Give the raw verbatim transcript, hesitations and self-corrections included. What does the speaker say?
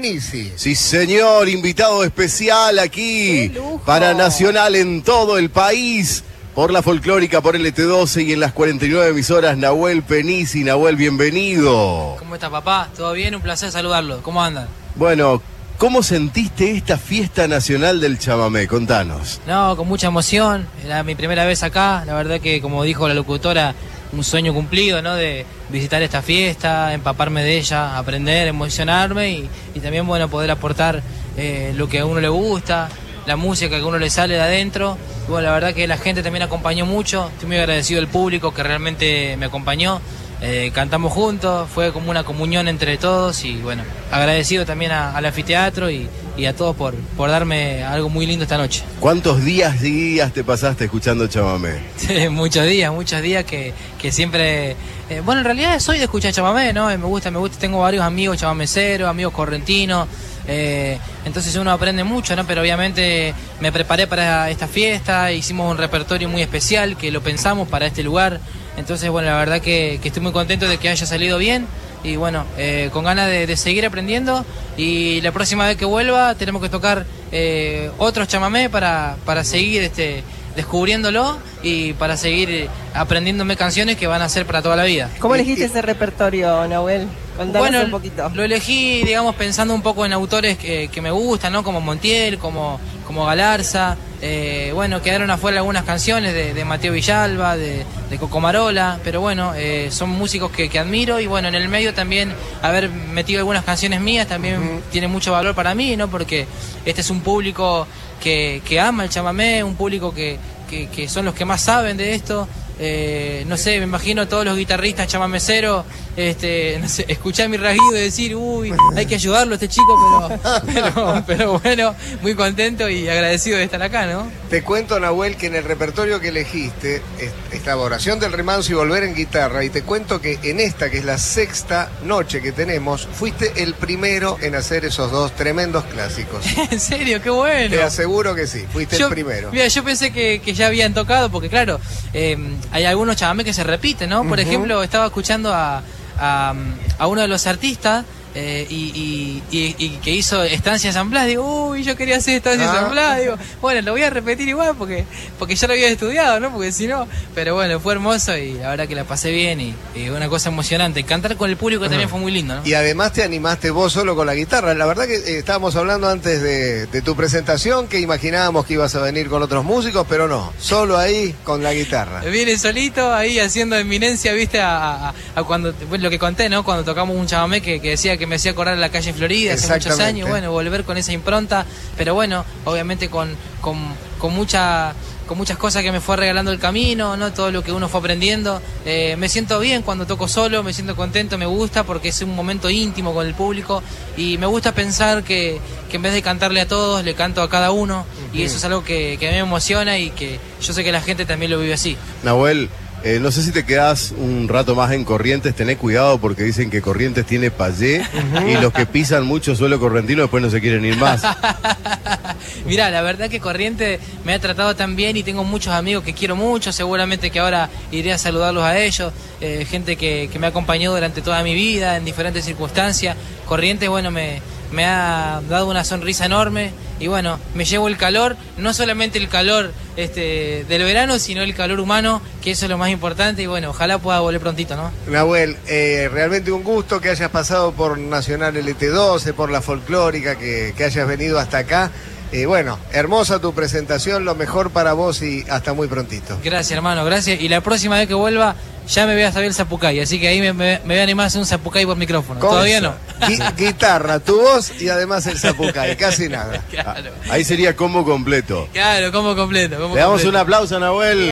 Nisi. Sí, señor, invitado especial aquí para Nacional en todo el país, por la folclórica, por el L T doce y en las cuarenta y nueve emisoras, Nahuel Penisi. Nahuel, bienvenido. ¿Cómo está, papá? ¿Todo bien? Un placer saludarlo. ¿Cómo andan? Bueno, ¿cómo sentiste esta fiesta nacional del chamamé? Contanos. No, con mucha emoción. Era mi primera vez acá. La verdad que, como dijo la locutora, un sueño cumplido, ¿no? De visitar esta fiesta, empaparme de ella, aprender, emocionarme y, y también, bueno, poder aportar eh, lo que a uno le gusta, la música que a uno le sale de adentro. Y bueno, la verdad que la gente también acompañó mucho. Estoy muy agradecido al público que realmente me acompañó. Eh, cantamos juntos, fue como una comunión entre todos y bueno, agradecido también a, al anfiteatro y, y a todos por, por darme algo muy lindo esta noche. ¿Cuántos días y días te pasaste escuchando chamamé? Sí, muchos días, muchos días que, que siempre... Eh, bueno, en realidad soy de escuchar chamamé, ¿no? Me gusta, me gusta, tengo varios amigos chamameceros, amigos correntinos, eh, entonces uno aprende mucho, ¿no? Pero obviamente me preparé para esta fiesta, hicimos un repertorio muy especial que lo pensamos para este lugar. Entonces, bueno, la verdad que, que estoy muy contento de que haya salido bien y bueno, eh, con ganas de, de seguir aprendiendo y la próxima vez que vuelva tenemos que tocar eh, otros chamamé para, para seguir este, descubriéndolo y para seguir aprendiéndome canciones que van a ser para toda la vida. ¿Cómo elegiste ese repertorio, Nahuel? Contanos bueno, un poquito. Lo elegí, digamos, pensando un poco en autores que, que me gustan, ¿no? Como Montiel, como, como Galarza. Eh, bueno, quedaron afuera algunas canciones de, de Mateo Villalba, de, de Coco Marola, pero bueno, eh, son músicos que, que admiro y bueno, en el medio también haber metido algunas canciones mías también uh-huh. tiene mucho valor para mí, ¿no? Porque este es un público que, que ama el chamamé, un público que, que, que son los que más saben de esto. Eh, no sé, me imagino a todos los guitarristas chamameceros este, no sé, escuchar mi rasguido y decir, uy, hay que ayudarlo a este chico, pero, pero, pero bueno, muy contento y agradecido de estar acá, ¿no? Te cuento, Nahuel, que en el repertorio que elegiste estaba Oración del Remanso y Volver en Guitarra, y te cuento que en esta, que es la sexta noche que tenemos, fuiste el primero en hacer esos dos tremendos clásicos. ¿En serio? ¡Qué bueno! Te aseguro que sí, fuiste yo, el primero. Mira, yo pensé que, que ya habían tocado, porque claro, eh, hay algunos chamamés que se repiten, ¿no? Por uh-huh. ejemplo, estaba escuchando a, a, a uno de los artistas eh, y, y, y, y que hizo Estancia San Blas. Digo, uy, yo quería hacer Estancia ah. San Blas. Digo, bueno, lo voy a repetir igual porque porque ya lo había estudiado, ¿no? Porque si no, pero bueno, fue hermoso y la verdad que la pasé bien y, y una cosa emocionante. Cantar con el público uh-huh. también fue muy lindo, ¿no? Y además te animaste vos solo con la guitarra. La verdad que eh, estábamos hablando antes de, de tu presentación que imaginábamos que ibas a venir con otros músicos, pero no, solo ahí con la guitarra. Viene solito ahí haciendo eminencia, viste, a, a, a cuando, bueno, lo que conté, ¿no? Cuando tocamos un chamamé que, que decía que me hacía acordar a la calle Florida hace muchos años, bueno, volver con esa impronta, pero bueno, obviamente con, con, con mucha... con muchas cosas que me fue regalando el camino, ¿no? Todo lo que uno fue aprendiendo. Eh, me siento bien cuando toco solo, me siento contento, me gusta porque es un momento íntimo con el público y me gusta pensar que, que en vez de cantarle a todos, le canto a cada uno uh-huh. y eso es algo que, que a mí me emociona y que yo sé que la gente también lo vive así. Nahuel, eh, no sé si te quedás un rato más en Corrientes, tené cuidado porque dicen que Corrientes tiene payé uh-huh. y los que pisan mucho suelo correntino después no se quieren ir más. Mirá, la verdad que Corrientes me ha tratado tan bien y tengo muchos amigos que quiero mucho, seguramente que ahora iré a saludarlos a ellos, eh, gente que, que me ha acompañado durante toda mi vida en diferentes circunstancias. Corrientes, bueno, me, me ha dado una sonrisa enorme y bueno, me llevo el calor, no solamente el calor este, del verano, sino el calor humano, que eso es lo más importante y bueno, ojalá pueda volver prontito, ¿no? Nahuel, eh, realmente un gusto que hayas pasado por Nacional L T doce, por la folclórica, que, que hayas venido hasta acá. Y eh, bueno, hermosa tu presentación, lo mejor para vos y hasta muy prontito. Gracias, hermano, gracias. Y la próxima vez que vuelva, ya me voy a saber el zapucay, así que ahí me, me, me voy a animar a hacer un zapucay por micrófono. Todavía eso? no. Gui- guitarra, tu voz y además el zapucay, casi nada. Claro. Ahí sería combo completo. Claro, combo completo. Combo Le damos completo. un aplauso a Nahuel.